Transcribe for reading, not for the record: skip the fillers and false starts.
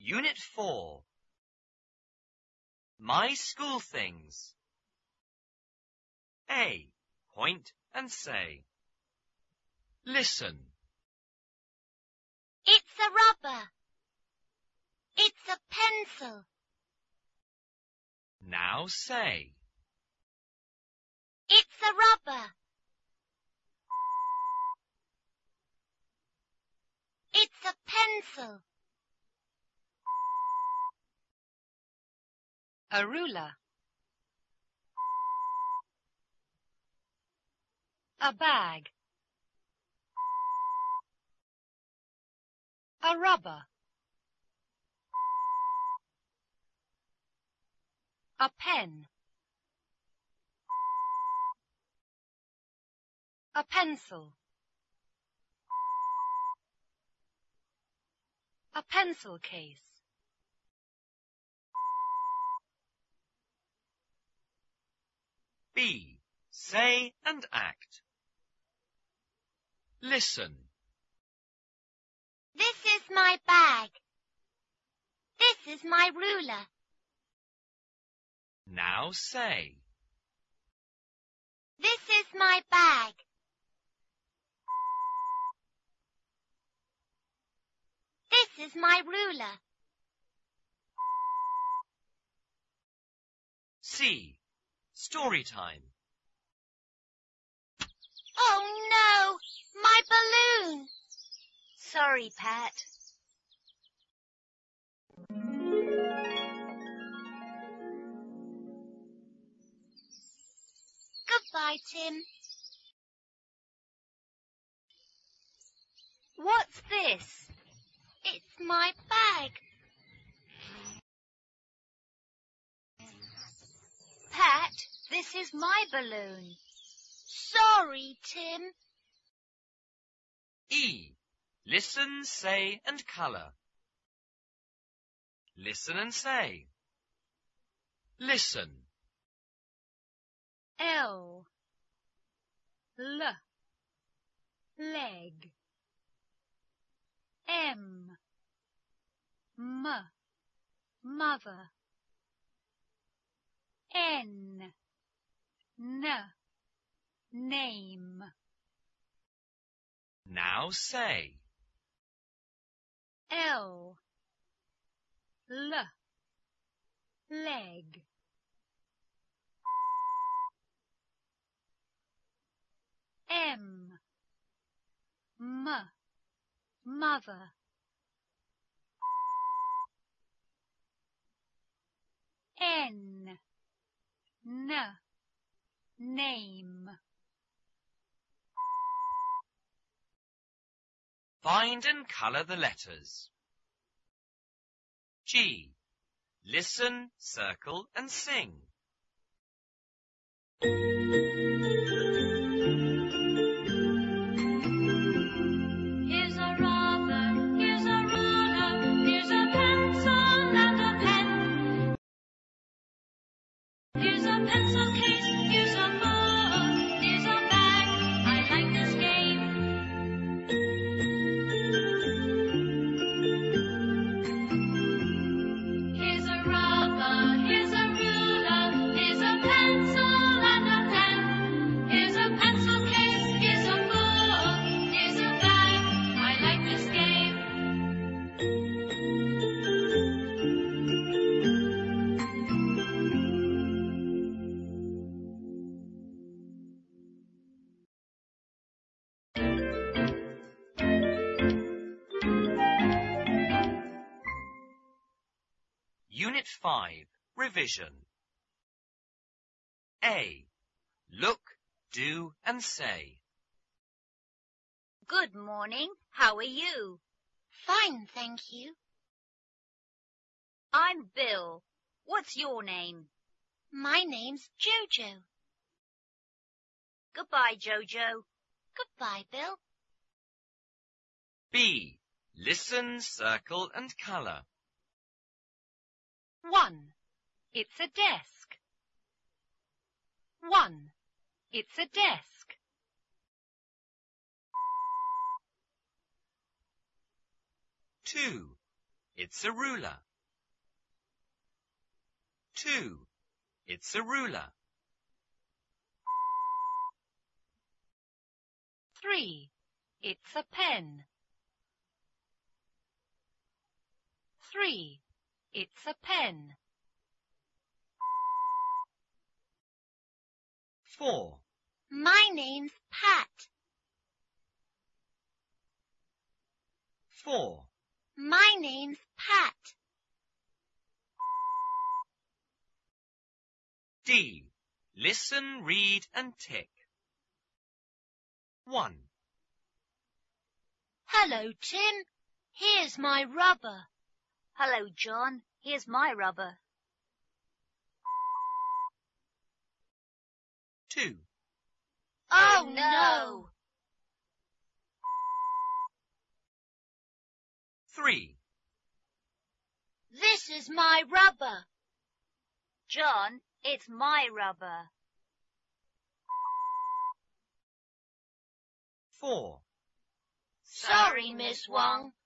Unit 4. My school things. A. Point and say. Listen. It's a rubber. It's a pencil. Now say. It's a rubber. It's a pencil. A ruler. A bag. A rubber. A pen. A pencil. A pencil case. B. Say and act. Listen. This is my bag. This is my ruler. Now say. This is my bag. This is my ruler. C. Story time. Oh no! My balloon! Sorry, Pat. Goodbye, Tim. What's this? It's my bag. Pat, this is my balloon. Sorry, Tim. E. Listen, say and colour. Listen and say. Listen. L. Leg. M. Mother. N. Name. Now say. L. Leg. M. Mother. N. Name. Find and colour the letters. G. Listen, circle and sing. Here's a rubber, here's a ruler, here's a pencil and a pen. Here's a pencil case, here's a book, here's a bag. I like this game. Here's a rubber, here's a ruler, here's a pencil and a pen. Here's a pencil case, here's a book, here's a bag. I like this game. Unit 5. Revision. A. Look, do and say. Good morning. How are you? Fine, thank you. I'm Bill. What's your name? My name's Jojo. Goodbye, Jojo. Goodbye, Bill. B. Listen, circle and colour. 1. It's a desk. 1. It's a desk. 2. It's a ruler. 2. It's a ruler. 3. It's a pen. 3. It's a pen. 4. My name's Pat. 4. My name's Pat. D. Listen, read and tick. 1. Hello, Tim. Here's my rubber. Hello, John. Here's my rubber. 2. Oh, no. 3. This is my rubber. John, it's my rubber. 4. Sorry, Miss Wong.